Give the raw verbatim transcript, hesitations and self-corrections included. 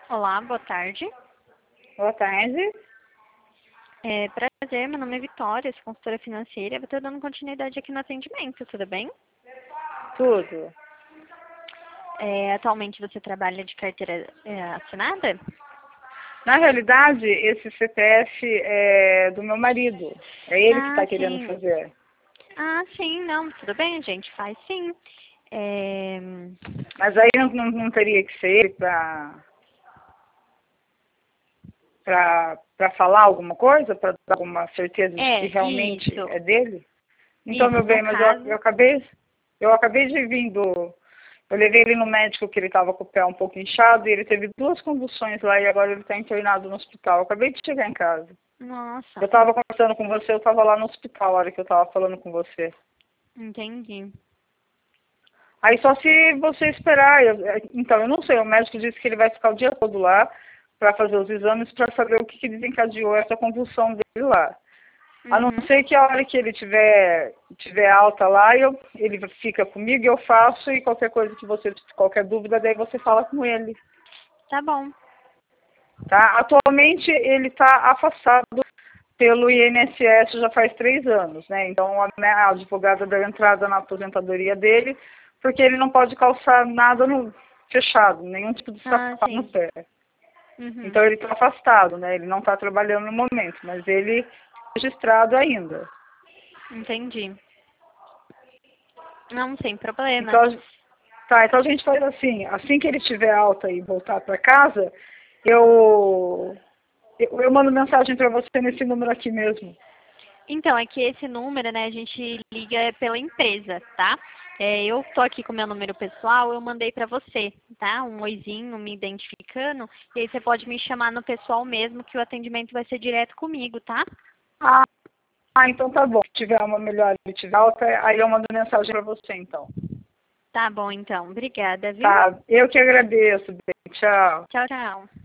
Olá, boa tarde. Boa tarde. É, prazer, meu nome é Vitória, sou consultora financeira. Eu estou dando continuidade aqui no atendimento, tudo bem? Tudo. É, atualmente você trabalha de carteira é, assinada? Na realidade, esse C P F é do meu marido. É ele que Ah, está querendo sim. fazer. Ah, sim, não, tudo bem, a gente faz sim. É, Mas aí não, não, não teria que ser ele para para falar alguma coisa, para dar alguma certeza de que é, realmente isso. é dele? Então, meu Isso, no bem, mas eu, eu caso. acabei eu acabei de vir do... Eu levei ele no médico que ele estava com o pé um pouco inchado e ele teve duas convulsões lá e agora ele está internado no hospital. Eu acabei de chegar em casa. Eu Nossa, estava conversando com você, eu estava lá no hospital a hora que eu estava falando com você. entendi. Aí só se você esperar. Eu- então, eu não sei, o médico disse que ele vai ficar o dia todo lá para fazer os exames para saber o que, que desencadeou essa convulsão dele lá. A não Uhum. ser que a hora que ele tiver, tiver alta lá, eu, ele fica comigo, eu faço e qualquer coisa que você, qualquer dúvida, daí você fala com ele. Tá bom. Tá? Atualmente ele está afastado pelo I N S S já faz três anos, né? Então a, né, a advogada deu entrada na aposentadoria dele, porque ele não pode calçar nada no fechado, nenhum tipo de Ah, sapato no sim. pé. Uhum. Então ele está afastado, né? Ele não está trabalhando no momento, mas ele é registrado ainda. Entendi. Não, sem problema. Então, tá, então a gente faz assim, assim que ele tiver alta e voltar para casa, eu, eu, eu mando mensagem para você nesse número aqui mesmo. Então, é que esse número, né, a gente liga pela empresa, tá? É, eu tô aqui com o meu número pessoal, eu mandei pra você, tá? Um oizinho me identificando, e aí você pode me chamar no pessoal mesmo, que o atendimento vai ser direto comigo, tá? Ah, ah, então tá bom. Se tiver uma melhor e tiver alta, aí eu mando mensagem para você, então. Tá bom, então. Obrigada, viu? Tá, eu que agradeço. Bem. Tchau. Tchau, tchau.